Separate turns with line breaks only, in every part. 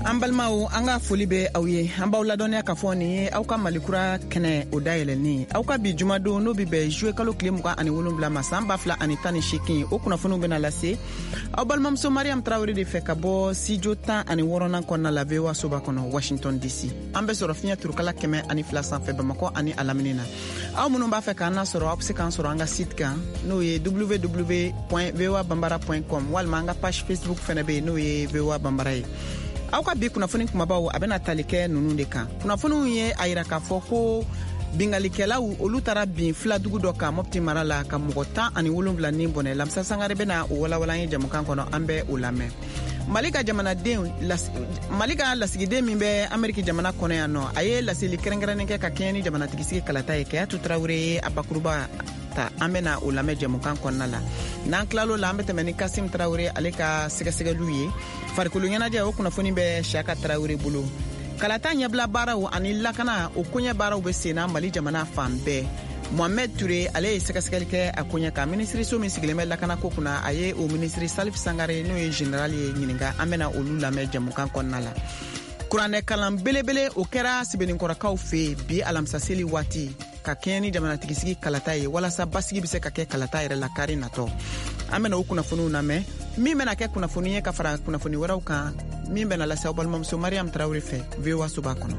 Ambalmao anga foli be awye amba uladonia kafoni au ka malikura kene odayeleni au ka bi jumado no bi be jouer kalo klemuka ani wolumbla masamba fla ani tani shikin okuna fonu bena lase au balmamso Mariam Traoré de fekabo si jota ani worona konna la vewa soba kono Washington DC ambe soro finya turukala keme ani fla san fe bamako ani alaminina au munumba feka na soro apse kan soro anga site kan no ye www.vewabambara.com wal manga page Facebook fenabe no ye vewa bambara. Au ka bi kunafoni kumabawo abena talike nunu de kan kunafoni ye ayira ka foko bingalikela olu tara bin fila dugu dɔ ka mopti marala ka mɔgɔ ani wolonwula ni bɔnɛ lamsa sangare bena o walawala ye jamukan kɔnɔ an bɛ o lamɛn Malika lasigiden min bɛ Ameriki jamana kɔnɔ yan nɔ a ye laseli kɛrɛnkɛrɛnnen kɛ ka kɛɲɛ ni jamanatigisi kalata ye Kayatu Traoré a bakuruba ta an bɛna o lamɛn jamukan kɔnɔna la n'an kilalo la an bɛ tɛmɛ ni Kasim Traoré ale ka sɛgɛsɛgɛliw ye farikolo ɲɛnajɛ o kunnafoni bɛ Shaka Traoré bolo kalata ɲɛbila baaraw ani lakana o koɲɛ baaraw bɛ senna Mali jamana fan bɛɛ Mohamed Touré ale ye sɛgɛsɛgɛli kɛ a koɲɛ kan ministriso min sigilen bɛ lakana ko kunna a ye o ministri Salif Sangare n'o ye général ye ɲininka an bɛna olu lamɛn jamukan kɔnɔna la kuranɛ kalan belebele o kɛra Sɛbɛnninkɔrɔkaw fɛ bi alamisa seli waati ka kɛɲɛ ni jamanatigisi kalata ye walasa basigi bɛ se ka kɛ kalata yɛrɛ la kari natɔ an bɛna o kunnafoniw lamɛn min bɛna kɛ kunnafoni ye ka fara kunnafoni wɛrɛw kan min bɛna lase aw balimamuso Mariam Traoré fɛ VOA soba kɔnɔ.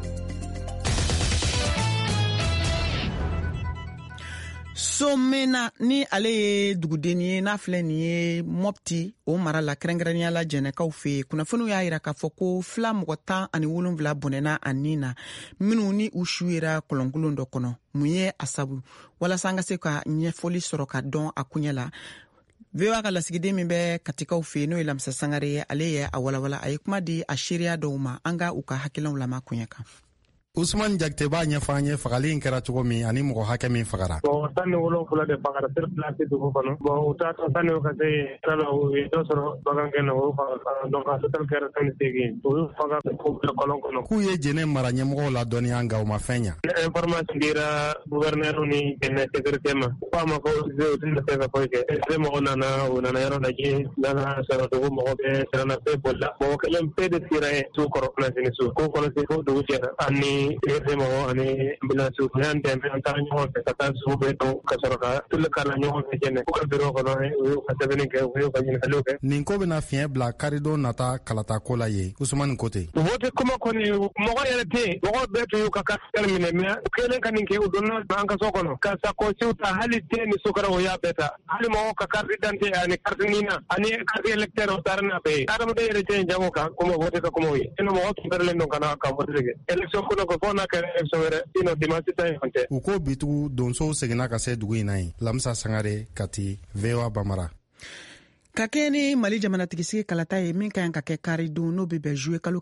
Somena ni ale ye duguden ye n'a filɛ nin ye Mopti o mara la kɛrɛnkɛrɛnnenya la jɛnɛkaw fɛ kunnafoniw y'a yira k'a fɔ ko fila mɔgɔ 17 bɔnɛna a nin na minnu ni u su yera kɔlɔnkolon dɔ kɔnɔ mun ye a sabu walasa an ka se ka ɲɛfɔli sɔrɔ ka dɔn a kuɲɛ la VOA ka lasigiden min bɛ Katikaw fɛ n'o ye Lamisa Sangare ye ale ye a walawala a ye kuma di a seereya dɔw ma an ka u ka hakilinaw lamɛn kuɲɛ kan.
Usman Jakte b'a ɲɛfɔ an ye fagali in kɛra cogo min ani mɔgɔ hakɛ min fagara.
Bon 17 de fagara sur place dugu kɔnɔ. Bon u taa tani ka se kala o ye dɔ sɔrɔ bagankɛ na o faga donc a total kɛra 18 o faga ko kolon kɔnɔ. K'u
ye jɛnɛ mara ɲɛmɔgɔw la dɔnniya nka u ma fɛn ɲa.
Information dira gouverneur ni jɛnɛ secrétaire ma. Ko ma ko o tɛ se ka foyi kɛ. E mɔgɔ nana o nana yɔrɔ lajɛ nana sɔrɔ dugu mɔgɔ bɛɛ sirana fɛn bolila. Mɔgɔ kelen pe de sira ye su kɔrɔ kunnafoni su ko kɔlɔsi fo dugu jɛra ani mɔgɔ ani ambulance n'an dɛmɛ an taara ɲɔgɔn fɛ ka taa sugu bɛɛ dɔn ka sɔrɔ ka tulu k'a la ɲɔgɔn fɛ jɛnɛ ko ka bureau kɔnɔ o y'u ka sɛbɛnni kɛ o y'u ka ɲininkaliw kɛ.
Nin ko bɛna fiɲɛ bila karidon nata kalata ko la ye Usmani ko ten.
Vote kuma kɔni mɔgɔ yɛrɛ tɛ yen mɔgɔ bɛɛ tun y'u ka carte minɛ mais u kɛlen ka nin kɛ u donna an ka so kɔnɔ ka sakɔsiw ta hali den ni sukaro o y'a bɛɛ ta hali mɔgɔ ka carte d'identité ani carte nina ani carte électeur o taara n'a bɛɛ ye adamaden yɛrɛ tɛ yen jango kan kuma vote ka kumaw ye sinon mɔgɔ tun pɛrɛlen don ka vote kɛ élection ko ko fɔ n'a kɛra élection wɛrɛ sinon dimanche ta yen tɛ.
U ko bitugu donsow seginna ka se dugu in na yen Lamisa Sangare Kati VOA Bamara.
Ka kɛ ni Mali jamanatigisi kalata ye min ka yan ka kɛ karidon n'o bɛ bɛn juwe kalo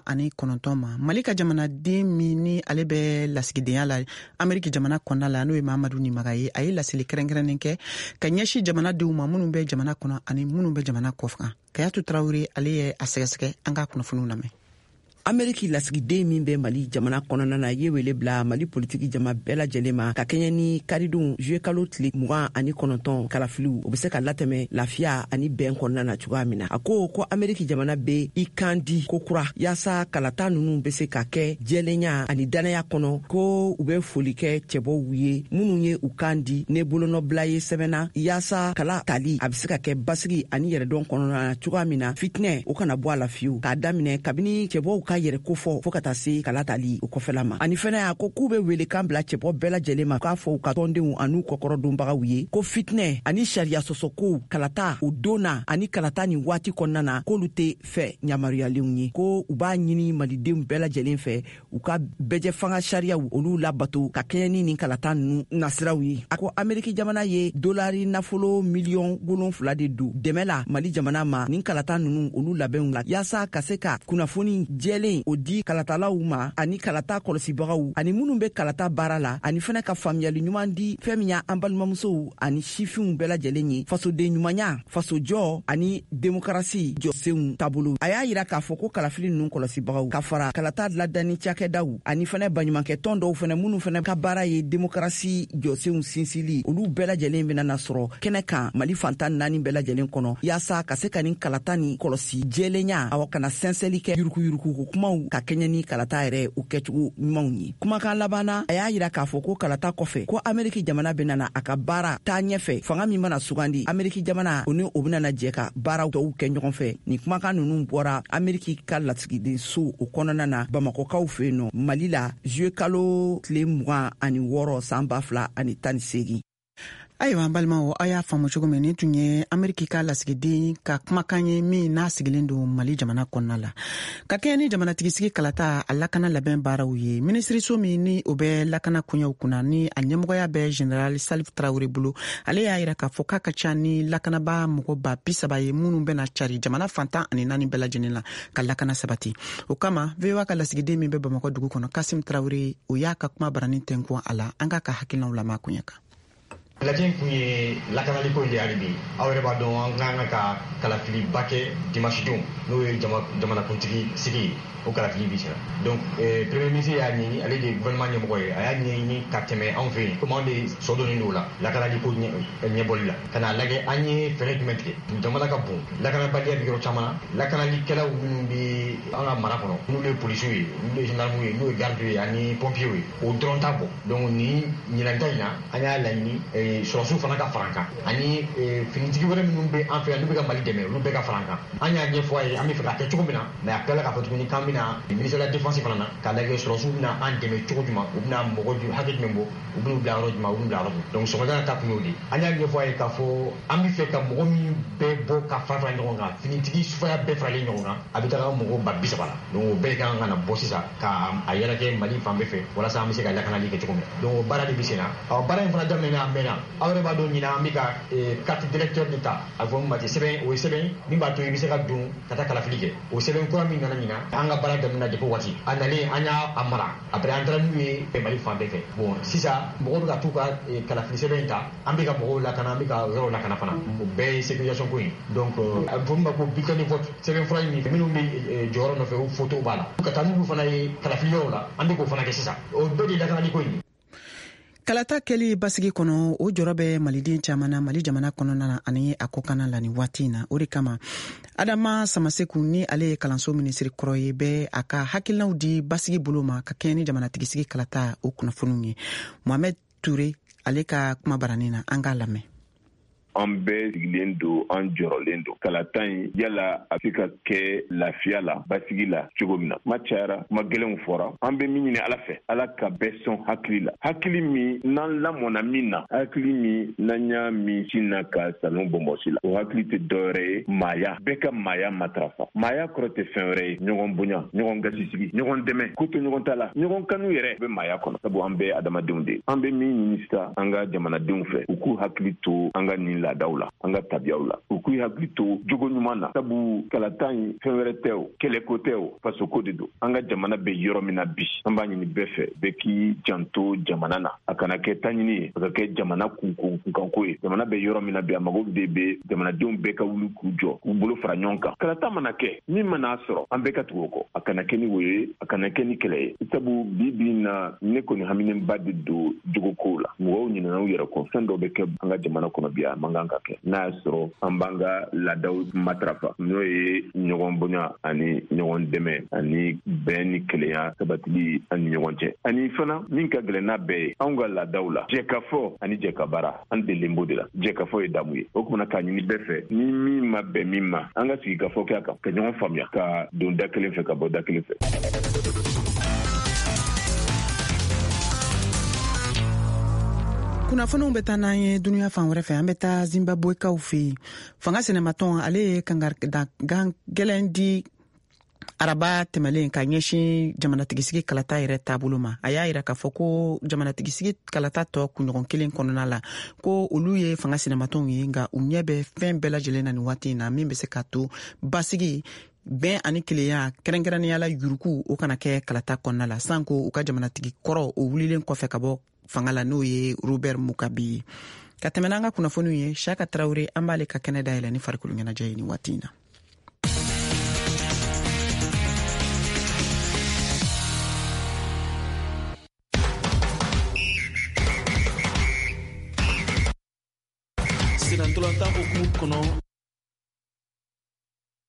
29 ma Mali ka jamanaden min ni ale bɛ lasigidenya la Ameriki jamana kɔnɔna la n'o ye Mamadu Nimaga ye a ye laseli kɛrɛnkɛrɛnnen kɛ ka ɲɛsin jamanadenw ma minnu bɛ jamana kɔnɔ ani minnu bɛ jamana kɔkan Kayatu Traoré ale ye a sɛgɛsɛgɛ an ka kunnafoniw lamɛn.
Ameriki lasigiden min bɛ Mali jamana kɔnɔna na ye wele bila Mali politiki jama bɛɛ lajɛlen ma ka kɛɲɛ ni karidon juwe kalo tile 29 kalafiliw o bɛ se ka latɛmɛ lafiya ani bɛn kɔnɔna na cogoya min na a ko Ameriki jamana bɛ i kan di ko kura yaasa kalata ninnu bɛ se ka kɛ jɛlenya ani danaya kɔnɔ ko u bɛ foli kɛ cɛbɔw ye minnu ye u kan di ne bolonɔbila ye sɛbɛnna yaasa kala tali a bɛ se ka kɛ basigi ani yɛrɛdɔn kɔnɔna na cogoya min na fitinɛ o kana bɔ a la fiyewu k'a daminɛ kabini cɛbɔw ka yɛrɛ ko fɔ ka taa se kala tali o kɔfɛla ma ani fɛnɛ a ko k'u bɛ wele kan bila cɛbɔ bɛɛ lajɛlen ma k'a fɔ u ka tɔndenw an'u kɔkɔrɔdonbagaw ye ko fitinɛ ani sariya sɔsɔko kalata o don na ani kalata ni waati kɔnɔna na k'olu tɛ fɛ ɲamaruyalen ye ko u b'a ɲini malidenw bɛɛ lajɛlen fɛ u ka bɛjɛ fanga sariyaw olu labato ka kɛɲɛ ni kalata ninnu nasiraw ye a ko Ameriki jamana ye dolari nafolo miliyɔn 7 de don dɛmɛ la Mali jamana ma ni kalata ninnu olu labɛnw la yaasa ka se ka kunnafoni jɛlen o di kalatalaw ma ani kalata kɔlɔsibagaw ani minnu bɛ kalata baara la ani fɛnɛ ka faamuyali ɲuman di fɛn min y'an balimamusow ani sifinw bɛɛ lajɛlen ye fasoden ɲumanya fasojɔ ani demokarasi jɔsenw taabolo a y'a yira k'a fɔ ko kalafili ninnu kɔlɔsibagaw ka fara kalata ladani cakɛdaw ani fɛnɛ baɲumankɛ tɔn dɔw fɛnɛ minnu fɛnɛ ka baara ye demokarasi jɔsenw sinsili olu bɛɛ lajɛlen bɛna nasɔrɔ kɛnɛ kan Mali fantan 4 bɛɛ lajɛlen kɔnɔ yaasa ka se ka nin kalata ni kɔlɔsi jɛlenya aw kana sɛnsɛli kɛ yurukuyuruku kumaw ka kɛɲɛ ni kalata yɛrɛ u kɛcogo ɲumanw ye. Kumakan labanna a y'a yira k'a fɔ ko kalata kɔfɛ ko Ameriki jamana bɛna a ka baara taa ɲɛfɛ fanga min mana sugandi Ameriki jamana o ni o bɛna jɛ ka baaraw tɔw kɛ ɲɔgɔn fɛ. Ni kumakan ninnu bɔra Ameriki ka lasigiden so o kɔnɔna na Bamakɔkaw fɛ yen nɔ Mali la juillet kalo tile 26 san 2018.
Ayiwa balimaw a y'a faamu cogo min ni tun ye Ameriki ka lasigiden ka kumakan ye min n'a sigilen don Mali jamana kɔnɔna la. Ka kɛɲɛ ni jamanatigisi kalata a lakana labɛn baaraw ye minisiriso min ni o bɛ lakana koɲɛw kunna ni a ɲɛmɔgɔya bɛ General Salif Traoré bolo ale y'a yira k'a fɔ k'a ka ca ni lakanaba mɔgɔ 30,000 ye minnu bɛna cari jamana fantan ani 4 bɛɛ lajɛlen la ka lakana sabati. O kama VOA ka lasigiden min bɛ Bamakɔ dugu kɔnɔ Kasim Traoré o y'a ka kuma baranin tɛnkun a la an ka hakilinaw lamɛn kuɲɛ kan.
Lajɛn kun ye lakanaliko de hali bi aw yɛrɛ b'a dɔn an kan ka kalafiliba kɛ dimanche don n'o ye jamanakuntigi sigi o kalafili bi sera donc premier ministre y'a ɲɛɲini ale de gouvernement ɲɛmɔgɔ ye a y'a ɲɛɲini ka tɛmɛ anw fɛ yen komi anw de sɔ donnen don o la lakanaliko ɲɛbɔli la ka n'a lajɛ an ye fɛɛrɛ jumɛn tigɛ jamana ka bon lakanabaliya bɛ yɔrɔ caman na lakanalikɛlaw minnu bɛ an ka mara kɔnɔ n'olu ye polisiw ye n'olu ye gendarmew ye n'olu ye gardiw ye ani pompiers ye o dɔrɔn t'a bɔ donc ni ɲinanta in na an y'a laɲini sɔrɔsiw fana ka fara an kan ani finitigi wɛrɛ minnu bɛ an fɛ yan n'u bɛ ka Mali dɛmɛ olu bɛɛ ka fara an kan an y'a ɲɛfɔ a ye an bɛ fɛ ka kɛ cogo min na mais a tilala k'a fɔ tuguni k'an bɛna ministère de la défense fana na k'a lajɛ sɔrɔsiw bɛna an dɛmɛ cogo jumɛn u bɛna mɔgɔ hakɛ jumɛn bɔ u bɛn'u bila yɔrɔ jumɛn u bɛn'u bila yɔrɔ jumɛn donc sɔgɔmada ta kun y'o de ye an y'a ɲɛfɔ a ye k'a fɔ an bɛ fɛ ka mɔgɔ min bɛɛ bɔ ka fara ɲɔgɔn kan finitigi sufaya bɛɛ faralen ɲɔgɔn kan a bɛ taga mɔgɔ 30,000 la donc o bɛɛ kan ka na bɔ sisan ka a yɛrɛkɛ Mali fan bɛɛ fɛ walasa an bɛ se ka lakanali kɛ cogo min na donc o baara de bɛ sen na baara in fana daminɛna a mɛnna aw yɛrɛ b'a dɔn ɲina an bɛ ka carte directeur de ta a fɔ min ma ten sɛbɛn o ye sɛbɛn min b'a to i bɛ se ka don ka taa kalafili kɛ o sɛbɛn kura min nana ɲina an ka baara daminɛna depuis waati a nalen an y'a mara après an taara n'u ye Mali fan bɛɛ fɛ bon sisan mɔgɔw bɛ ka t'u ka kalafili sɛbɛn in ta an bɛ ka mɔgɔw lakana an bɛ ka yɔrɔw lakana fana o bɛɛ ye sécurisation ko ye donc a bɛ fɔ min ma ko bulletin de vote sɛbɛn fura in minnu bɛ jɔyɔrɔ nɔfɛ o photo b'a la ka taa n'olu fana ye kalafili yɔrɔ la an bɛ k'o fana kɛ sisan o bɛɛ de ye lakanali ko in.
Kalata kɛli basigi kɔnɔ o jɔrɔ bɛ maliden caman na Mali jamana kɔnɔna na ani a kokana la ni waati in na o de kama Adama Samaseku ni ale ye kalanso minisiri kɔrɔ ye bɛ a ka hakilinaw di basigi bolo ma ka kɛɲɛ ni jamanatigisi kalata o kunnafoniw ye Mohamed Touré ale ka kuma baranin na an k'a lamɛn.
An bɛɛ sigilen don an jɔrɔlen don kalata in yala a bɛ ka kɛ lafiya la basigi la cogo min na ma cayara ma gɛlɛnw fɔra an bɛ min ɲini Ala fɛ Ala ka bɛɛ sɔn hakili la hakili min n'an lamɔna min na hakili min n'an y'a min sin na ka salon bɔnbɔsi la o hakili tɛ dɔwɛrɛ ye maaya bɛɛ ka maaya matarafa maaya kɔrɔ tɛ fɛn wɛrɛ ye ɲɔgɔn bonya ɲɔgɔn gasisigi ɲɔgɔn dɛmɛ ko to ɲɔgɔn ta la ɲɔgɔn kanu yɛrɛ bɛ maaya kɔnɔ sabu an bɛɛ adamadenw de an bɛ min ɲini sisan an ka jamanadenw fɛ u k'u hakili to an ka nin laadaw la an ka tabiyaw la u k'u hakili to jogo ɲuman na sabu kalata in fɛn wɛrɛ tɛ o kɛlɛko tɛ o fasoko de don an ka jamana bɛ yɔrɔ min na bi an b'a ɲini bɛɛ fɛ bɛɛ k'i janto jamana na a kana kɛ taɲini ye a ka kɛ jamana kunkanko ye jamana bɛ yɔrɔ min na bi a mago de bɛ jamanadenw bɛɛ ka wuli k'u jɔ k'u bolo fara ɲɔgɔn kan kalata mana kɛ min mana sɔrɔ an bɛɛ ka tugu o kɔ a kana kɛ ni wo ye a kana kɛ ni kɛlɛ ye sabu bi na ne kɔni haminenba de don jogokow la mɔgɔw ɲinana u yɛrɛ kɔ fɛn dɔ bɛ kɛ an ka jamana kɔnɔ bi a man kan ka kɛ n'a y'a sɔrɔ an b'an ka laadaw matarafa n'o ye ɲɔgɔn bonya ani ɲɔgɔn dɛmɛ ani bɛn ni kelenya sabatili ani ɲɔgɔn cɛ ani fana min ka gɛlɛn n'a bɛɛ ye anw ka laadaw la jɛkafɔ ani jɛkabara an delilen b'o de la jɛkafɔ ye damu ye o kumana k'a ɲini bɛɛ fɛ ni min ma bɛn min ma an ka sigi kafɔ kɛ a kan ka ɲɔgɔn faamuya ka don da kelen fɛ ka bɔ da kelen fɛ.
Kunnafoniw bɛ taa n'an ye dunuya fan wɛrɛ fɛ an bɛ taa Zimbabwekaw fɛ yen fanga sɛnɛmatɔn ale ye kangarida gɛlɛn di araba tɛmɛlen ka ɲɛsin jamanatigisi kalata yɛrɛ taabolo ma a y'a yira k'a fɔ ko jamanatigisi kalata tɔ kunɲɔgɔn kelen kɔnɔna la ko olu ye fanga sɛnɛmatɔnw ye nka u ɲɛ bɛ fɛn bɛɛ lajɛlen na nin waati in na min bɛ se ka to basigi bɛn ani kelenya kɛrɛnkɛrɛnnenya la yuruku o kana kɛ kalata kɔnɔna la sanko u ka jamanatigi kɔrɔ o wulilen kɔfɛ ka bɔ fanga la n'o ye Robert Mugabe ka tɛmɛ n'an ka kunnafoniw ye Shaka Traoré an b'ale ka kɛnɛ dayɛlɛ ni farikolo ɲɛnajɛ ye ni waati in na.
Senatolantan hukumu kɔnɔ an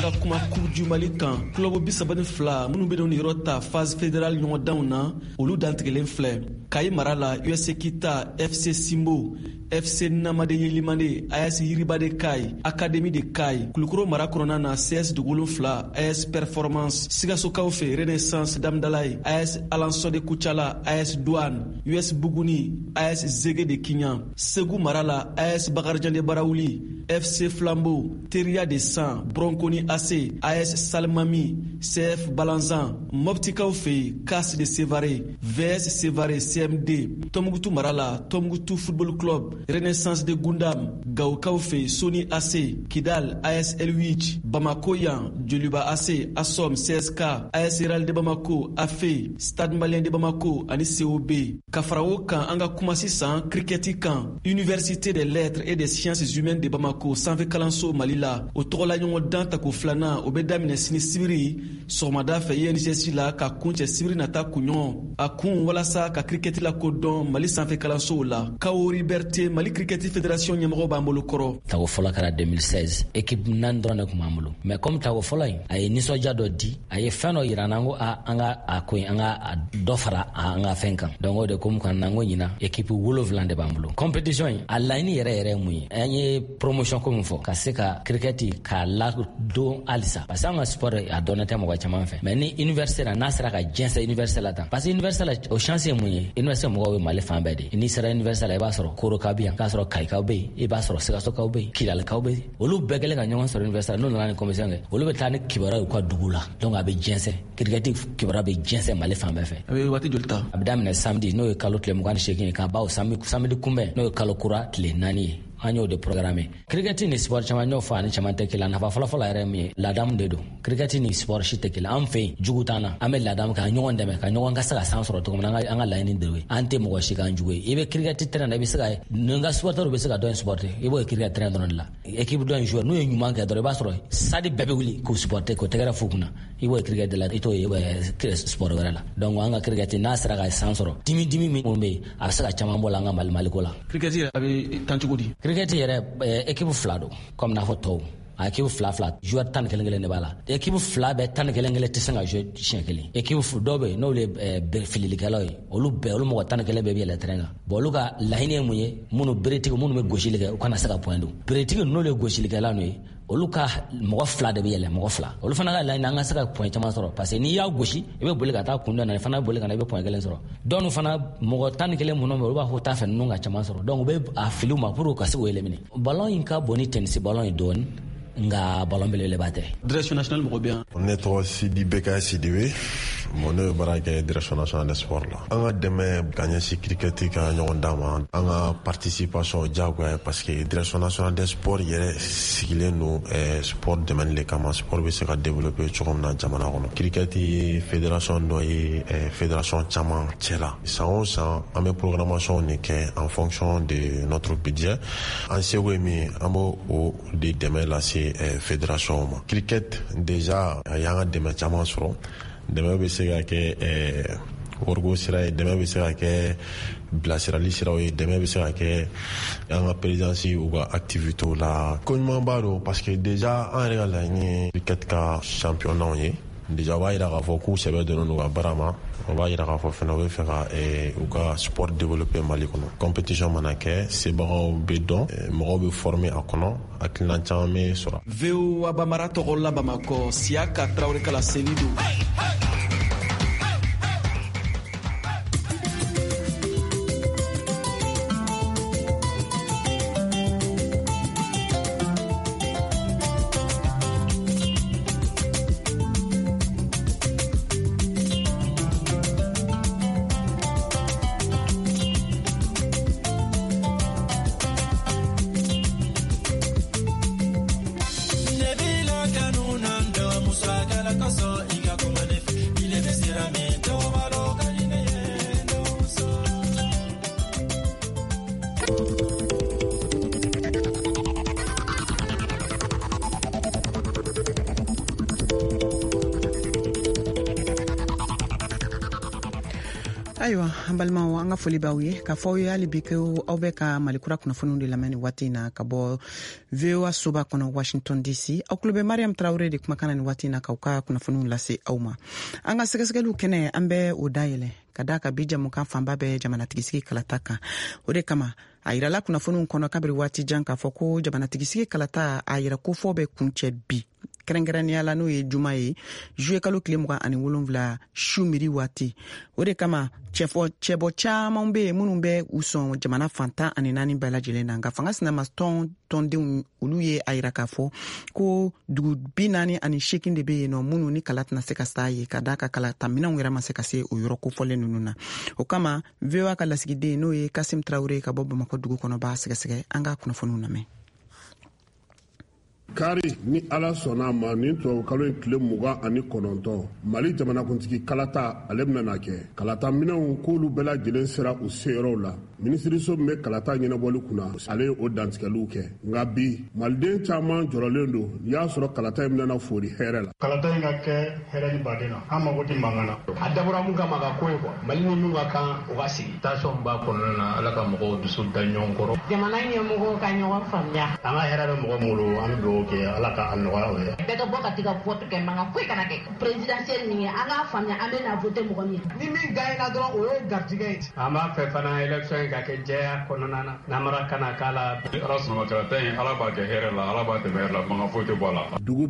anga kuma Coupe du Mali kan club bisabani fla munu be don yirota phase fédérale ɲɔgɔn danw na olu dantigɛlen filɛ Kayi mara la USC Kita FC Simbo FC Namade Yelimane AS Yiribade Kai Académie de Kai Kulukoro mara kɔnɔna na CS Dugulun fila AS Performance Sigasokaw fɛ Renaissance Damdalaye AS Alanso de Kucala AS Douane US Buguni AS Zege de Kinyan Segu mara la AS Bakarjan de Barawuli FC Flambeau Teria de San Bronconi AC AS Salmami CF Balanzan Moptikaw fɛ CAS de Sévaré VS Sévaré CMD Tombouctou mara la Tombouctou Football Club Renaissance de Gundam Gaoukaw fɛ Sony AC Kidal AS Elwich Bamako yan Joliba AC Assom CSK AS Real de Bamako AFE Stade Malien de Bamako ani COB Kafarawo kan anga kuma sisan cricket kan Université des Lettres et des Sciences Humaines de Bamako sanfɛ kalanso Mali la o tɔgɔla ɲɔgɔn dan tako filanan o bɛ daminɛ sini sibiri sɔgɔmada fɛ INGS la ka kuncɛ sibiri nata kunɲɔgɔn a kun walasa ka cricket la kodɔn Mali sanfɛ kalansow la Kawo Liberté Mali Cricket Fédération ɲɛmɔgɔ b'an bolo kɔrɔ
tago fɔlɔ kɛra 2016 équipe nan dɔrɔn de kun b'an bolo mais comme tago fɔlɔ in a ye nisɔndiya dɔ di a ye fɛn dɔ yira an ko an ka a ko in an ka dɔ fara an ka fɛn kan donc o de ko mun kan nan ko ɲina équipe 7 de b'an bolo compétition in a laɲini yɛrɛ ye mun ye an ye promotion ko mun fɔ ka se ka cricket k'a ladon halisa parce que an ka sport a dɔnnen tɛ mɔgɔ caman fɛ mais ni université la n'a sera ka jɛnsɛn université la tan parce que université la o chance ye mun ye université mɔgɔw bɛ Mali fan bɛɛ de n'i sera université la i b'a sɔrɔ Koroka bɛ yan k'a sɔrɔ Kayikaw bɛ yen i b'a sɔrɔ Sigasokaw bɛ yen Kidalikaw bɛ yen olu bɛɛ kɛlen ka ɲɔgɔn sɔrɔ université la n'u nana ni commission kɛ olu bɛ taa ni kibaruya y'u ka dugu la donc a bɛ jɛnsɛn cricket kibaruya bɛ jɛnsɛn Mali fan bɛɛ fɛ
a bɛ waati joli ta a
bɛ daminɛ samedi n'o ye kalo tile 28 ye k'a ban o samedi kunbɛn n'o ye kalo kura tile 4 ye an y'o de programme cricket ni sport caman y'o fɔ ani caman tɛ kelen nafa fɔlɔ yɛrɛ min ye ladamu de don cricket ni sport si tɛ kelen an fɛ yen jugu t'an na an bɛ ladamu ka ɲɔgɔn dɛmɛ ka ɲɔgɔn ka se ka san sɔrɔ cogo min na an ka laɲini de ye an tɛ mɔgɔ si kan jugu ye i bɛ cricket terrain na i bɛ se ka nin ka supporter bɛ se ka dɔ in supporter i b'o cricket terrain dɔrɔn de la équipe dɔ in joueur n'u ye ɲuman kɛ dɔrɔn i b'a sɔrɔ stade bɛɛ bɛ wuli k'u supporter k'o tɛgɛrɛ f'u kunna i b'o cricket de la i t'o ye i bɛ sport wɛrɛ la donc an ka cricket n'a sera ka san sɔrɔ dimi min bɛ yen a bɛ se ka caman bɔ la an ka Mali ko la
cricket yɛrɛ a bɛ tan cogo di
cricket yɛrɛ équipe fila don comme n'a fɔ tɔw a équipe fila joueur 11 de b'a la équipe fila bɛɛ 11 tɛ se ka jouer siɲɛ kelen équipe dɔw bɛ yen n'olu ye fililikɛlaw ye olu mɔgɔ 11 bɛɛ bɛ yɛlɛ terrain kan bon olu ka laɲini ye mun ye minnu bɛ gosili kɛ u kana se ka point don beretigi n'olu ye gosilikɛla n'o ye olu ka mɔgɔ fila de bɛ yɛlɛ mɔgɔ fila olu fana ka laɲini an ka se ka point caman sɔrɔ parce que n'i y'a gosi i bɛ boli ka taa kun dɔ na i fana bɛ boli ka na i bɛ point kelen sɔrɔ dɔw fana mɔgɔ 11 minnu bɛ olu b'a fɔ t'a fɛ ninnu ka caman sɔrɔ donc u bɛ a fili u ma pour ka se k'o éliminer ballon in ka bon ni tennis ballon ye dɔɔni nga ballon belebeleba tɛ
direction nationale mɔgɔ bɛ yan
ne tɔgɔ Sidi Beka Sidibe bon ne bɛ baara kɛ direction nationale des sports la an ka dɛmɛ ka ɲɛsin cricket ka ɲɔgɔn dan ma an ka participation diyagoya parce que direction nationale des sports yɛrɛ sigilen don sport dɛmɛni de kama sport bɛ se ka développer cogo min na jamana kɔnɔ cricket ye fédération dɔ ye fédération caman cɛla san o san an bɛ programmation de kɛ en fonction de notre budget an seko ye min an b'o de dɛmɛ lase fédération ma cricket déjà a y'an ka dɛmɛ caman sɔrɔ dɛmɛ bɛ se ka kɛ wariko sira ye dɛmɛ bɛ se ka kɛ bilasirali siraw ye dɛmɛ bɛ se ka kɛ an ka présidence u ka activité la ko ɲuman b'a don parce que déjà an yɛrɛ ka laɲini cricket ka championnat ye déjà o b'a yira k'a fɔ k'u sɛbɛ donnen don u ka baara ma o b'a yira k'a fɔ fana u bɛ fɛ ka u ka sport développer Mali kɔnɔ compétition mana kɛ sebagaw bɛ dɔn mɔgɔw bɛ former a kɔnɔ hakilina caman bɛ sɔrɔ
VOA Bamara tɔgɔ la Bamakɔ Siaka Traoré kala seli don
Nebila kanuna ndo musagala koso iga kumane
Ayiwa an balimaw an ka foli b'aw ye k'a fɔ aw ye hali bi ko aw bɛ ka malikura kunnafoniw de lamɛn ni waati na ka bɔ VOA soba kɔnɔ Washington DC. Aw tulo bɛ Mariam Traoré de kumakan ni waati na k'aw ka kunnafoniw lase aw ma. An ka sɛgɛsɛgɛliw kɛnɛ an bɛ o dayɛlɛ ka da ka bi jamukan fanba bɛ jamanatigisi kalata kan. O de kama a yirala kunnafoniw kɔnɔ kabiri waati jan k'a fɔ ko jamanatigisi kalata a yira ko fɔ bɛ kuncɛ bi. Kɛrɛnkɛrɛnnenya la n'o ye juma ye juillet kalo tile 27 su midi waati. O de kama cɛbɔ caman bɛ yen minnu bɛ u sɔn jamana fantan ani 4 bɛɛ lajɛlen na nka fanga sinama tɔndenw olu ye a yira k'a fɔ ko dugu 48 de bɛ yen nɔ minnu ni kala tɛna se ka s'a ye ka da ka kalata minɛnw yɛrɛ ma se ka se o yɔrɔ kofɔlen ninnu na. O kama VOA ka lasigiden n'o ye Kasim Traoré ka bɔ Bamakɔ dugu kɔnɔ b'a sɛgɛsɛgɛ an ka kunnafoniw lamɛn.
Kari ni ala sɔnna ma ni tubabu kalo in tile 29 Mali jamanakuntigi kalata ale bɛna kɛ kalata minɛnw k'olu bɛɛ lajɛlen sera u seyɔrɔw la. Minisiriso min bɛ kalata ɲɛnabɔli kunna ale ye o dantigɛliw kɛ nka bi maliden caman jɔrɔlen don n'i y'a sɔrɔ kalata in bɛna fori hɛrɛ la.
Kalata in ka kɛ hɛrɛ ni baden na an mago tɛ mankan na. A dabɔra mun kama ka ko ye quoi Mali ni mun ka kan o ka sigi. Tension b'a kɔnɔna na ala ka mɔgɔw dusu da ɲɔgɔn kɔrɔ. Jamana ɲɛmɔgɔw ka ɲɔgɔn faamuya. An ka hɛrɛ bɛ mɔgɔ min bolo an bɛ dugawu kɛ ala ka nɔgɔya o ye. Bɛɛ ka bɔ ka t'i ka vote kɛ mankan foyi kana kɛ. Présidentielle min ye an k'a faamuya an bɛ na voter mɔgɔ min ye. Ni min gagnera dɔrɔn o ye garijɛgɛ ye. An b'a fɛ fana élection ka kɛ jɛya kɔnɔna na n'amara kana k'a la. Ala sɔnna kalata in ala b'a kɛ hɛrɛ la ala b'a tɛmɛ hɛrɛ la mankan foyi tɛ bɔ a la.
Dugu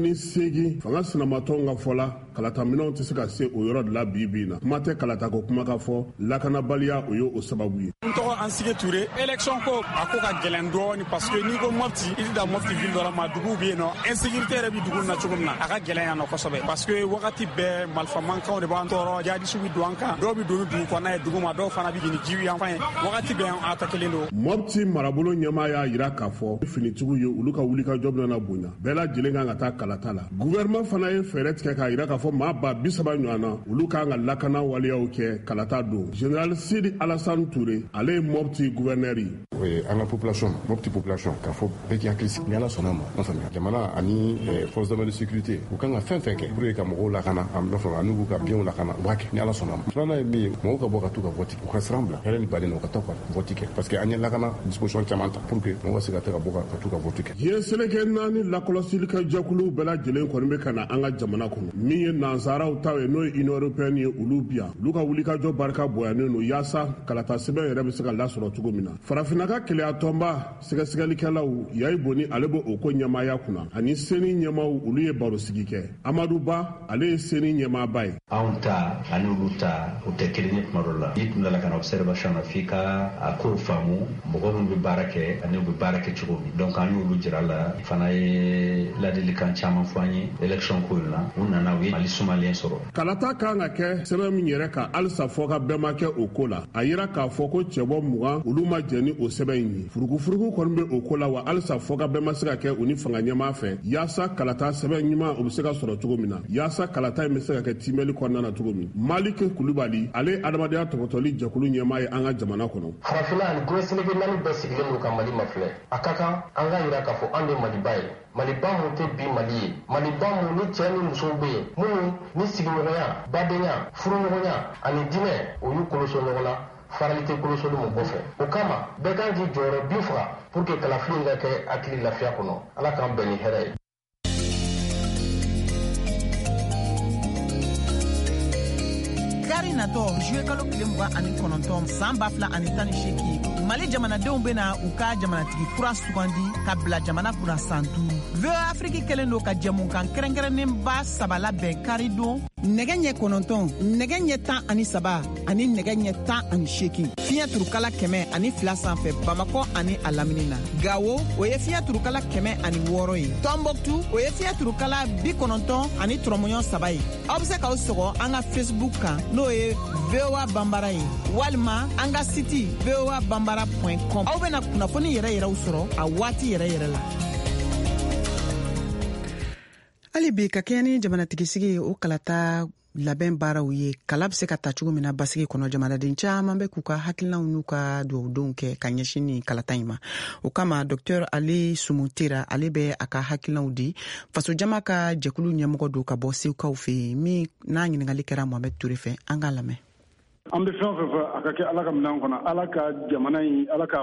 48 fanga sinamatɔw ka fɔ la kalata minɛnw tɛ se ka se o yɔrɔ de la bi na. Kuma tɛ kalata ko kuma ka fɔ lakanabaliya o ye o sababu ye.
N tɔgɔ Ansige Ture élection ko a ko ka gɛlɛn dɔɔni parce que n'i ko Mopti i tɛ da Mopti ville dɔ la ma dugu bɛ yen nɔ insécurité yɛrɛ bɛ dugu na cogo min na a ka gɛlɛn yan nɔ kosɛbɛ parce que wagati bɛɛ marifamankanw de b'an tɔɔrɔ jihadistes bɛ don an kan dɔw bɛ don ni dugu kɔnɔ ye dugu ma dɔw fana bɛ jigin jiw yan fan ye wagati bɛɛ an attaquelen don.
Mopti marabolo ɲɛmaa y'a jira k'a fɔ finitigiw ye olu ka wulikajɔ bɛna bonya bɛɛ lajɛlen kan ka taa kalata la. Gouvernement fana ye fɛɛrɛ tigɛ k'a jira k'a fɔ maa ba 30 ɲɔgɔn na olu kan ka lakana waleyaw kɛ kalata don. Général Sidi Alassane Touré ale ye Mopti gouverneur ye.
An ka population Mopti population k'a fɔ bɛɛ k'i hakili sigi ni ala sɔnna ma an faamuya jamana ani force de sécurité u kan ka fɛn fɛn kɛ pour que ka mɔgɔw lakana an bɛ fɔ ani k'u ka biɲɛw lakana u b'a kɛ ni ala sɔnna ma. Filanan ye min ye mɔgɔw ka bɔ ka t'u ka vote u ka siran bila hɛrɛ ni baden na u ka taa ka vote kɛ parce que an ye lakana disposition caman ta pour que mɔgɔw ka se ka taa ka bɔ ka t'u ka vote kɛ.
Yen Sénégal 4 lakɔlɔsili ka jɛkulu bɛɛ lajɛlen kɔni bɛ ka na an ka jamana kɔnɔ min ye nansaraw ta ye n'o ye Union européenne ye olu bi yan olu ka wulikajɔ barika bonyanen don yaasa kalata sɛbɛn yɛrɛ bɛ se ka lasɔrɔ cogo min na. Farafinna ka keleya tɔnba sɛgɛsɛgɛlikɛlaw Yayi Boni ale bɛ o ko ɲɛmaaya kunna ani seni ɲɛmaaw olu ye baro sigi kɛ. Amadu Ba ale ye seni ɲɛmaaba ye.
Anw ta ani olu ta o tɛ kelen ye tuma dɔ la n'i tun dala ka na observation na f'i ka a kow faamu mɔgɔ minnu bɛ baara kɛ ani u bɛ baara kɛ cogo min donc an y'olu jira la fana ye ladilikan caman fɔ an ye élection ko in na u nana u ye Mali sumalen sɔrɔ.
Kalata kan ka kɛ sɛbɛn min yɛrɛ ka halisa fɔ ka bɛɛ ma kɛ o ko la a yira k'a fɔ ko cɛbɔ 20 olu ma jɛn ni o sɛbɛn in ye. Furugufurugu kɔni bɛ o ko la wa halisa fɔ ka bɛɛ ma se ka kɛ u ni fanga ɲɛmaa fɛ yaasa kalata sɛbɛn ɲuman o bɛ se ka sɔrɔ cogo min na yaasa kalata in bɛ se ka kɛ timɛli kɔnɔna na cogo min. Maliki Kulubali ale ye adamadenya tɔgɔtɔli jɛkulu ɲɛmaa ye an ka jamana kɔnɔ.
Farafinna ani Guinée Sénégal 4 bɛɛ sigilen don ka Mali mafilɛ a ka kan an ka yira k'a fɔ an de Maliba ye Maliba mun tɛ bi Mali ye Maliba mun ni cɛ ni musow bɛ yen minnu ni sigiɲɔgɔnya badenya furuɲɔgɔnya ani diinɛ o y'u koloso ɲɔgɔn na farali tɛ kolosoli mun kɔfɛ o kama bɛɛ kan k'i jɔyɔrɔ bin faga pour que kalafili in ka kɛ hakili lafiya kɔnɔ ala k'an bɛn ni hɛrɛ ye.
Kari natɔ juillet kalo tile 29 san 2018 Mali jamanadenw bena u ka jamanatigi kura sugandi ka bila jamana kunna san 5. VOA Afrique kelen do ka jɛmukan kɛrɛnkɛrɛnnenba 3 labɛn kari don nɛgɛ ɲɛ 9 nɛgɛ ɲɛ 13 ani nɛgɛ ɲɛ 18 fiɲɛ turukala 102 sanfɛ Bamakɔ ani a lamini na. Gawo o ye fiɲɛ turukala 106 ye. Tombouctou o ye fiɲɛ turukala 99 ani tɔrɔmɔɲɔ 3 ye. Aw bɛ se k'aw sɔgɔ an ka Facebook kan n'o ye VOA Bambara ye walima an ka site voabambara.com. Aw bɛna kunnafoni yɛrɛ yɛrɛw sɔrɔ a waati yɛrɛ yɛrɛ la. Hali bi ka kɛɲɛ ni jamanatigisi o kalata labɛn baaraw ye kala bɛ se ka ta cogo min na basigi kɔnɔ jamanaden caman bɛ k'u ka hakilinaw n'u ka duwawudenw kɛ ka ɲɛsin ni kalata in ma. O kama Dr Ali Sumutera ale bɛ a ka hakilinaw di fasojama ka jɛkulu ɲɛmɔgɔ do ka bɔ Sewukaw fɛ yen min n'a ɲininkali kɛra Mohamed Ture fɛ an ka lamɛn.
an bɛ fɛn fɛn fɛ a ka kɛ ala ka minɛn kɔnɔ ala ka jamana in ala ka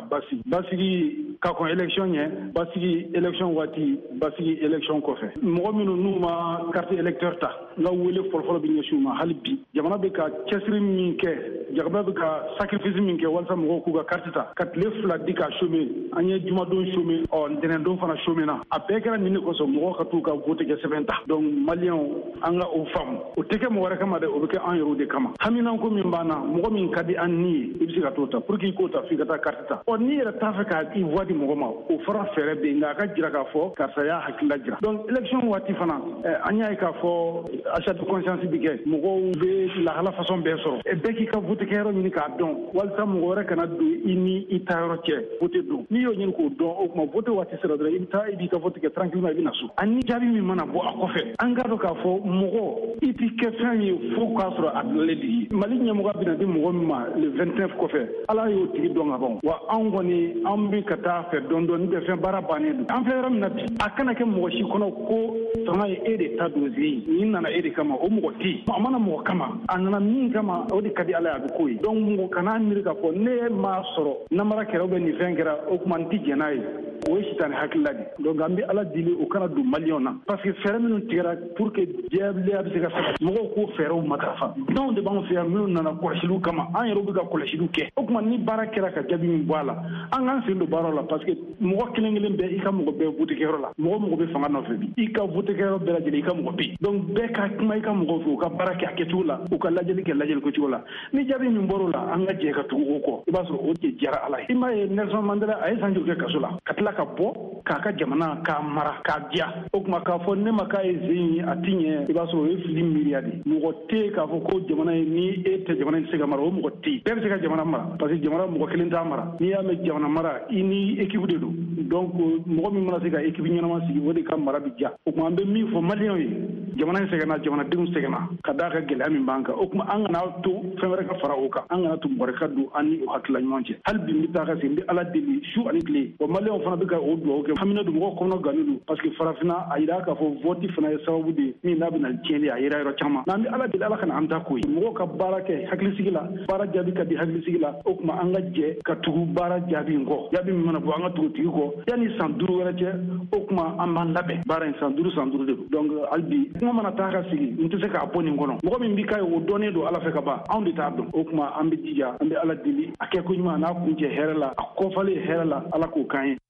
basigi ka kɔn élection ɲɛ basigi élection waati basigi élection kɔfɛ mɔgɔ minnu n'u ma carte électeur ta n ka wele fɔlɔfɔlɔ bɛ ɲɛsin u ma hali bi jamana bɛ ka cɛsiri min kɛ jamana bɛ ka sacrifice min kɛ walasa mɔgɔw k'u ka carte ta ka tile 2 di ka chômer an ye jumadon chômer ntɛnɛndon fana chômer na a bɛɛ kɛra nin de kosɔn mɔgɔw ka t'u ka vote kɛ sɛbɛn ta donc maliyɛnw an ka o faamu o tɛ kɛ mɔgɔ wɛrɛ kama dɛ o bɛ kɛ an yɛrɛw de kama haminanko min b'an na mɔgɔ min ka di an ni ye i bɛ se ka t'o ta pour que i k'o ta f'i ka taa carte ta n'i yɛrɛ t'a fɛ ka i voix di mɔgɔ ma o fara fɛɛrɛ bɛ yen nka a ka jira k'a fɔ karisa y'a hakilila jira donc élection waati fana an y'a ye k'a fɔ achat de conscience bi kɛ mɔgɔw bɛ lahala façon bɛɛ sɔrɔ bɛɛ k'i ka vote kɛyɔrɔ ɲini k'a dɔn walasa mɔgɔ wɛrɛ kana don i ni i taayɔrɔ cɛ vote don n'i y'o ɲini k'o dɔn o tuma vote waati sera dɔrɔn i bɛ taa i b'i ka vote kɛ tranquillement i bɛ na so ani jaabi min mana bɔ a kɔfɛ an k'a dɔn k'a fɔ mɔgɔ i tɛ kɛ fɛn ye fo k'a sɔrɔ a bilalen de ye mali ɲɛmɔgɔ bɛna di mɔgɔ min ma le 29 kɔfɛ ala y'o tigi dɔn ka ban wa anw kɔni an bɛ ka taa fɛ dɔɔni dɔɔni tɛ fɛn baara bannen don an filɛ yɔrɔ min na bi a kana kɛ mɔgɔ si kɔnɔ ko fanga ye e de ta don zen nin nana e de kama o mɔgɔ tɛ yen a mana mɔgɔ kama a nana min kama o de ka di ala ye a bɛ k'o ye donc mɔgɔ kana miiri k'a fɔ ne m'a sɔrɔ namara kɛra ou bien nin fɛn kɛra o tuma n tɛ jɛn n'a ye o ye sitani hakilila de donc an bɛ ala deli o kana don maliyɛnw na parce que fɛɛrɛ minnu tigɛra pour que jɛya bɛ se ka sabati mɔgɔw k'o fɛɛrɛw matarafa anw de b'an fɛ yan minnu nana kɔlɔsiliw kama an yɛrɛw bɛ ka kɔlɔsiliw kɛ o tuma ni baara kɛra ka jaabi min bɔ a la an k'an sen don baaraw la parce que mɔgɔ kelen kelen bɛɛ i ka mɔgɔ bɛɛ vote kɛyɔrɔ la mɔgɔ bɛ fanga nɔfɛ bi i ka vote kɛyɔrɔ bɛɛ lajɛlen i ka mɔgɔ bɛ yen donc bɛɛ ka kuma i ka mɔgɔw fɛ u ka baara kɛ a kɛcogo la u ka lajɛli kɛ lajɛli kɛcogo la ni jaabi min bɔr'o la an ka jɛ ka tugu o kɔ i b'a sɔrɔ o de diyara ala ye i m'a ye Nelson Mandela a ye san joli kɛ kaso la ka tila ka bɔ k'a ka jamana k'a mara k'a diya o tuma k'a fɔ ne ma k'a ye zen ye a ti ɲɛ i b'a sɔrɔ o ye fili miiriya de mɔgɔ tɛ k'a fɔ ko jamana ye ni e tɛ jamana in tɛ se ka mara o mɔgɔ tɛ bɛɛ bɛ se ka jamana mara parce que jamana mɔgɔ kelen t'a mara n'i y'a mɛn jamana mara i ni équipe de don donc mɔgɔ min mana se ka équipe ɲɛnama sigi o de ka mara bi diya o tuma an bɛ min fɔ maliyɛnw ye jamana in sɛgɛnna jamanadenw sɛgɛnna ka d'a ka gɛlɛya min b'an kan o tuma an kana to fɛn wɛrɛ ka fara o kan an kana to mɔgɔ wɛrɛ ka don an ni o hakilila ɲɔgɔn cɛ hali bi n bɛ taa ka segin n bɛ ala deli su ani tile wa maliyɛnw fana bɛ ka o dugawu kɛ hamina don mɔgɔw kɔnɔ gannen don parce que farafinna a yira k'a fɔ vote fana ye sababu de min n'a bɛna tiɲɛli a yira yɔrɔ caman n'an bɛ ala deli ala kana an ta ko ye mɔgɔw ka baara kɛ hakilisigi la baara jaabi ka di hakilisigi la o tuma an ka jɛ ka tugu baara jaabi in kɔ jaabi min mana bɔ an ka tugu tigi kɔ yanni san 5 wɛrɛ cɛ o tuma an b'an labɛn baara in san 5 de don donc hali bi kuma mana taa ka sigi n tɛ se k'a bɔ nin kɔnɔ mɔgɔ min b'i ka ye o dɔnnen don ala fɛ ka ban anw de t'a dɔn o tuma an bɛ jija an bɛ ala deli a kɛ ko ɲuman n'a kun cɛ hɛrɛ la a kɔfalen hɛrɛ la ala k'o k'an ye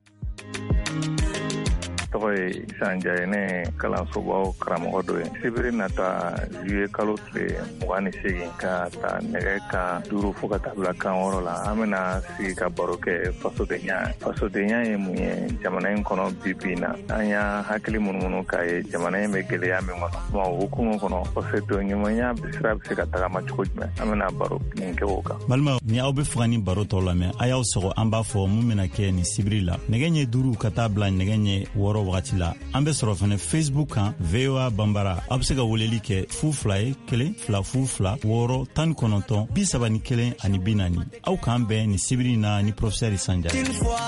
tɔgɔ ye Isan Jaye ne kalansobaw karamɔgɔ dɔ ye sibiri nata juillet kalo tile 28 ka ta nɛgɛ kan 5 fo ka taa bila kan 6 la an bɛna sigi ka baro kɛ fasodenya ye mun ye jamana in kɔnɔ bi na an y'a hakili munumunu k'a ye jamana in bɛ gɛlɛya min kɔnɔ o hukumu kɔnɔ fasodonɲumanya sira bɛ se ka tagama cogo jumɛn an bɛna baro nin kɛ o kan
balima ni aw bɛ fɛ ka ni baro tɔw lamɛn a y'aw sɔgɔ an b'a fɔ mun bɛna kɛ nin sibiri la nɛgɛ ɲɛ 5 ka taa bila nɛgɛ ɲɛ 6 wagati la an bɛ sɔrɔ fɛnɛ Facebook kan VOA Bambara a bɛ se ka weleli kɛ 02 1 2 2 6 19 31 ani 40 aw k'an bɛn ni sibiri na ni professeur Isan Jaye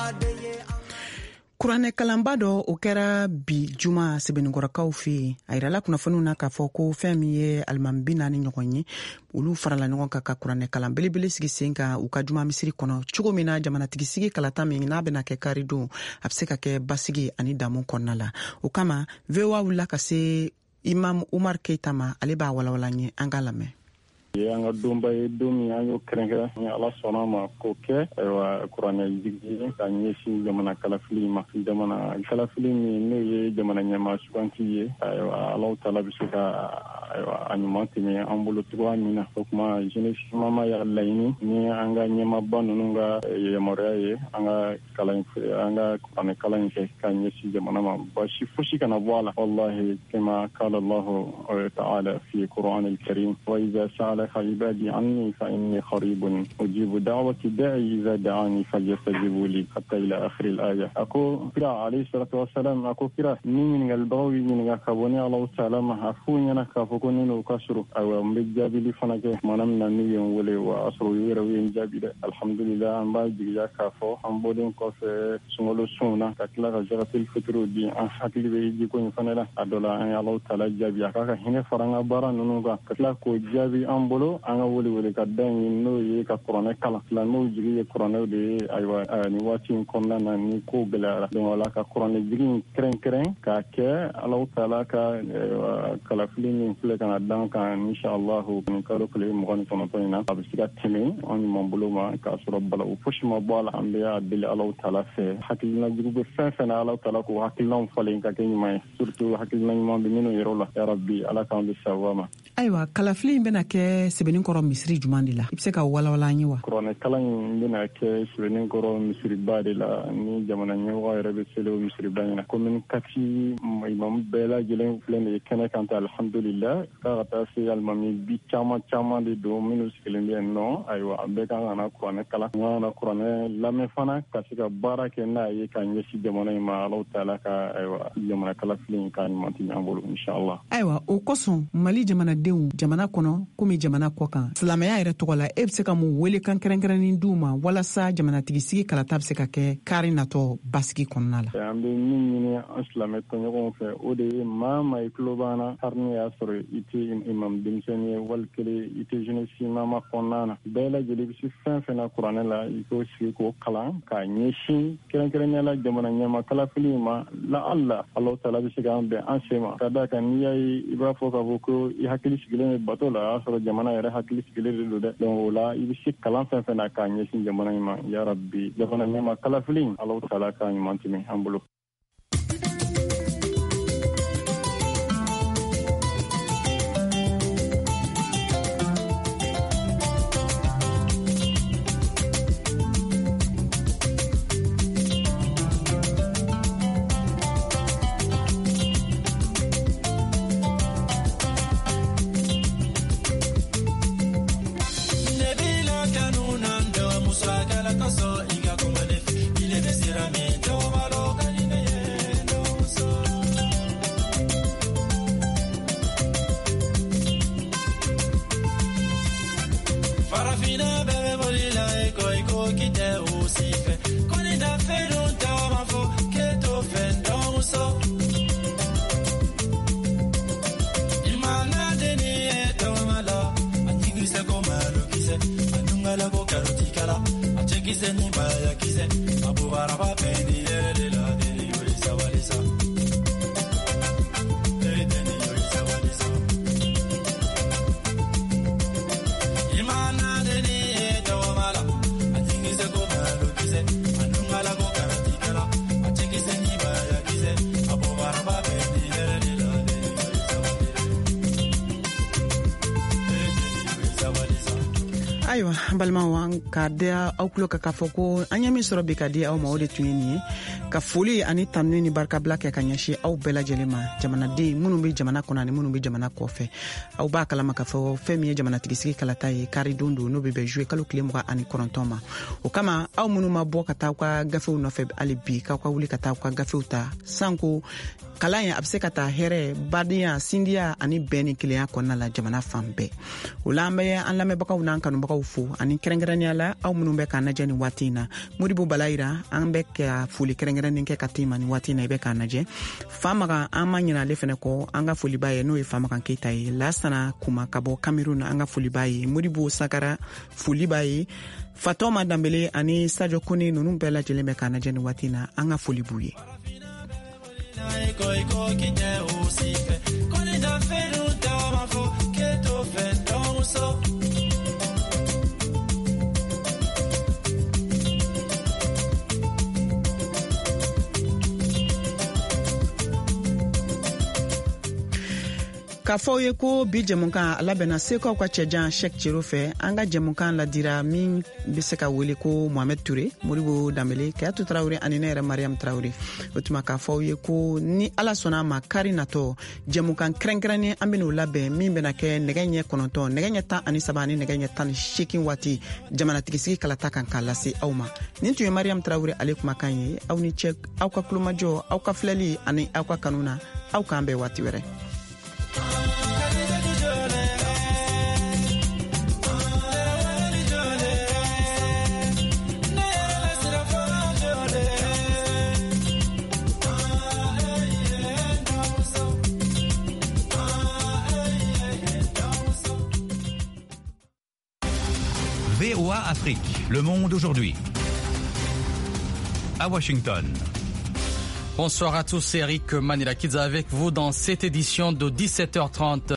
kuranɛ kalanba dɔ o kɛra bi juma sɛbɛnnikɔrɔkaw fɛ yen a yirala kunnafoniw na k'a fɔ ko fɛn min ye alimami 40 ɲɔgɔn ye olu farala ɲɔgɔn kan ka kuranɛ kalan belebele sigi sen kan u ka juma misiri kɔnɔ cogo min na jamanatigisi kalata min n'a bɛna kɛ karidon a bɛ se ka kɛ basigi ani damu kɔnɔna la o kama VOA wulila ka se Imam Umar Keita ma ale b'a walawala ɲɛ an ka lamɛn
an ka donba ye don min an y'o kɛrɛnkɛrɛn ni ala sɔnna ma k'o kɛ ayiwa kuranɛ jigi ka ɲɛsin jamana kalafili ma jamana kalafili min n'o ye jamana ɲɛma suganti ye ayiwa alaw taala bɛ se ka ayiwa a ɲuman tɛmɛ an bolo cogoya min na o kuma jeunesse mama y'a laɲini ni an ka ɲɛmaba ninnu ka yamaruya ye an ka kuranɛ kalan in kɛ ka ɲɛsin jamana ma basi fosi kana bɔ a la wallahi kama qala Allahu ta'ala fi Qur'an al-Karim wa idha سألك عبادي عني فإني قريب أجيب دعوة الداعي إذا دعاني فليستجيبوا لي حتى إلى آخر الآية أكو كرا عليه الصلاة والسلام أكو كرا من البغوي من كابوني الله تعالى ما أفوني أنا كافوكوني وكسر أو مجابي لي فنك ما نمنا نيجي ولي وأسرو يروي جابي الحمد لله أم بعد جا كافو أم بودين كافة سمولو سونا كتلا رجعت الفترة دي أن حكي بيجي كوني فنلا أدولا أن الله تعالى جابي أكاك هنا فرعنا بارا نونغا كتلا كو جابي أم bolo an ka wele ka da in n'o ye ka kuranɛ kalan silamɛw jigi ye kuranɛw de ye ayiwa ni waati in kɔnɔna na ni ko gɛlɛyara donc ala ka kuranɛ jigi in kɛrɛnkɛrɛn k'a kɛ Alahu taala ka kalafili min filɛ ka na dan kan inshallahu ni kalo tile 29 in na a bɛ se ka tɛmɛ an ɲuman bolo ma k'a sɔrɔ balawu fosi ma bɔ a la an bɛ a deli Alahu taala fɛ hakilina jugu bɛ fɛn fɛn na Alahu taala k'o hakilinaw falen ka kɛ ɲuman ye surtout hakilina ɲuman bɛ minnu yɛrɛ la ya rabbi ala k'an bɛ sababu ma.
Ayiwa kalafili in bɛna kɛ sɛbɛnninkɔrɔ misiri jumɛn de la i bɛ se ka walawala an ye wa.
kuranɛ kalan in bɛna kɛ sɛbɛnninkɔrɔ misiriba de la ni jamana ɲɛmɔgɔ yɛrɛ bɛ seli o misiriba in na commune 4 imamu bɛɛ lajɛlen filɛ nin ye kɛnɛ kan ta alhamdulillah k'a ka taa se alimami bi caman de don minnu sigilen bɛ yen nɔ ayiwa an bɛɛ kan ka na kuranɛ kalan an ka na kuranɛ lamɛn fana ka se ka baara kɛ n'a ye ka ɲɛsin jamana in ma Alahu taala ka ayiwa jamana kalafili in ka ɲuman ti ɲan bolo inshallah.
Ayiwa o kosɔn Mali jamanadenw jamana kɔnɔ komi jamana kɔ kan silamɛya yɛrɛ tɔgɔ la e bɛ se ka mun wele kan kɛrɛnkɛrɛnnen d'u ma walasa jamanatigi sigi kalata bɛ se ka kɛ kari natɔ basigi kɔnɔna la.
An bɛ min ɲini an silamɛ tɔɲɔgɔnw fɛ o de ye maa i tulo b'an na hali ni y'a sɔrɔ i tɛ imam denmisɛnnin ye wali kelen i tɛ jeunesse mama kɔnɔna na bɛɛ lajɛlen bɛ se fɛn fɛn na kuranɛ la i k'o sigi k'o kalan k'a ɲɛsin kɛrɛnkɛrɛnnenya la jamana ɲɛma kalafili ma la Alahu taala bɛ se k'an bɛn an sen ma ka d'a kan n'i y'a ye i b'a fɔ k'a fɔ ko i hakili sigilen bɛ bato la a y'a sɔrɔ jamana yɛrɛ hakili sigilen de don dɛ donc o la i bɛ se kalan fɛn fɛn na k'a ɲɛsin jamana in ma ya rabbi jamana ɲɛma kalafili Alahu taala k'a ɲuman tɛmɛ an bolo.
Ayiwa balimaw an ka da aw tulo ka fɔ ko an ye min sɔrɔ bi ka di aw ma o de tun ye nin ye ka foli ani tanu ni barikabila kɛ ka ɲɛsin aw bɛɛ lajɛlen ma jamanaden minnu bɛ jamana kɔnɔ ani minnu bɛ jamana kɔfɛ aw b'a kalama ka fɔ fɛn min ye jamanatigisigi kalata ye karidon don n'o bɛ bɛn juwe kalo tile 29 ma o kama aw minnu ma bɔ ka taa aw ka gafew nɔfɛ hali bi k'aw ka wuli ka taa aw ka gafew ta sanko kalan ye a bɛ se ka taa hɛrɛ badenya sindiya ani bɛn ni kelenya kɔnɔna la jamana fan bɛɛ o la an bɛ an lamɛnbagaw n'an kanubagaw fo ani kɛrɛnkɛrɛnnenya la aw minnu bɛ k'an lajɛ nin waati in na Modibo Balayira an bɛ ka foli kɛrɛnkɛrɛnnen kɛ ka tema nin waati in na i bɛ k'an lajɛ Famagan an ma ɲinɛ ale fɛnɛ kɔ an ka foliba ye n'o ye Famagan Keita ye Lasana Kuma ka bɔ Cameroun an ka foliba ye Modibo Sakara foliba ye Fatoma Dambele ani Sadio Kone ninnu bɛɛ lajɛlen bɛ k'an lajɛ nin waati in na an ka foli b'u ye. K'a fɔ ye ko bi jɛmukan a labɛnna sekaw ka cɛjan Cheick Thierno fɛ an ka jɛmukan ladira min bɛ se ka wele ko Mohamed Touré Modibo Dambele Kayatu Traoré ani ne yɛrɛ Mariam Traoré o tuma k'a fɔ ye ko ni Ala sɔnna a ma kari natɔ jɛmukan kɛrɛnkɛrɛnnen an bɛn'o labɛn min bɛna kɛ nɛgɛ ɲɛ 9 nɛgɛ ɲɛ 13 ani nɛgɛ ɲɛ 18 waati jamanatigisi kalata kan k'a lase aw ma nin tun ye Mariam Traoré ale kumakan ye aw ni cɛ aw ka kulomajɔ aw ka filɛli ani aw ka kanu na aw k'an bɛn waati wɛrɛ.
VOA Afrique, Le Monde aujourd'hui. À Washington.
Bonsoir à tous, c'est Eric Manilakidze avec vous dans cette édition de 17h30.